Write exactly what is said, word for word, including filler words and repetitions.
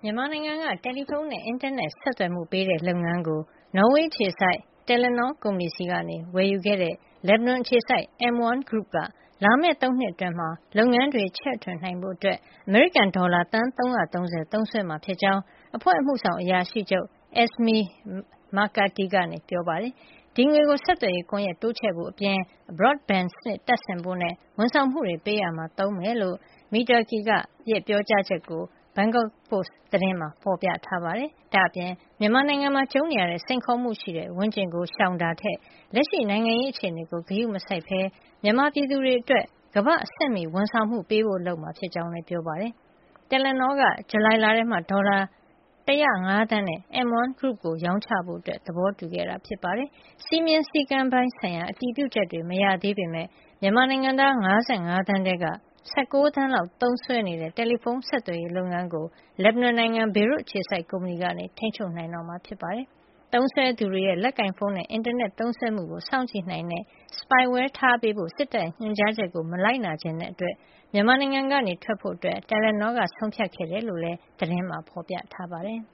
မြန်မာနိုင်ငံကတယ်လီဖုန်းနဲ့အင်တာနက်ဆက်သွယ်မှုပေးတဲ့လုပ်ငန်းကိုနော်ဝေအခြေစိုက် Telenor ကုမ္ပဏီဆီကနေဝယ်ယူခဲ့တဲ့ လက်ဘနွန်အခြေစိုက် M ဝမ် Group ကလာမယ့်သုံးနှစ်အတွင်းမှာလုပ်ငန်းတွေချဲ့ထွင်နိုင်ဖို့အမေရိကန်ဒေါ်လာသန်းသုံးရာသုံးဆယ်သုံးစွဲမှာဖြစ်ကြောင်းအဖွဲ့အမှုဆောင်အရာရှိချုပ် Esme McCarthy ကပြောပါတယ်။ဒီငွေကိုဆက်သွယ်ရေးကွန်ရက်တိုးချဲ့ဖို့အပြင် Broadband စနစ်တပ်ဆင်ဖို့နဲ့ ဝန်ဆောင်မှုတွေပေးရာမှာသုံးမယ်လို့ McCarthy ရဲ့ပြောကြားချက်ကို Bangkok Post သတင်းမှာဖေါ်ပြထားပါတယ်။ ဒါ့အပြင်မြန်မာနိုင်ငံမှာကြုံနေရတဲ့စိန်ခေါ်မှုရှိတဲ့ဝန်းကျင်ကိုရှောင်တာထက်လက်ရှိနိုင်ငံရေးအခြေအနေကိုဂရုမစိုက်ဘဲမြန်မာပြည်သူတွေအတွက်ကမ္ဘာ့အဆင့်မီဝန်ဆောင်မှုပေးဖို့လုပ်မှာဖြစ်ကြောင်းလည်းပြောပါတယ်။ Telenor ကဇူလိုင်လထဲမှာဒေါ်လာ၁၀၅ သန်းနဲ့ M ဝမ် Group ကိုရောင်းချဖို့သဘောတူခဲ့တာဖြစ်ပါတယ်။ စည်းမျဉ်းစည်းကမ်းပိုင်းဆိုင်ရာအတည်ပြုချက်တွေမရသေးပေမယ့်မြန်မာနိုင်ငံသား၅၅ သန်းထဲက၁၉ သန်းလောက်သုံးစွဲနေတဲ့တယ်လီဖုန်းဆက်သွယ်ရေးလုပ်ငန်းကိုလက်ဘနွန်နိုင်ငံ ဘေရွတ်အခြေစိုက်ကုမ္ပဏီကထိန်းချုပ်နိုင်တော့မှာဖြစ်ပါတယ်။သုံးစွဲသူတွေရဲ့လက်ကိုင်ဖုန်းနဲ့အင်တာနက်သုံးစွဲမှုကိုစောင့်ကြည့်နိုင်တဲ့ spyware ထားပေးဖို့စစ်တပ်ရဲ့ညွှန်ကြားချက်ကိုမလိုက်နာချင်တဲ့အတွက်မြန်မာနိုင်ငံကနေထွက်ဖို့Telenor ကဆုံးဖြတ်ခဲ့တယ်လို့လည်းသတင်းမှာဖေါ်ပြထားပါတယ်။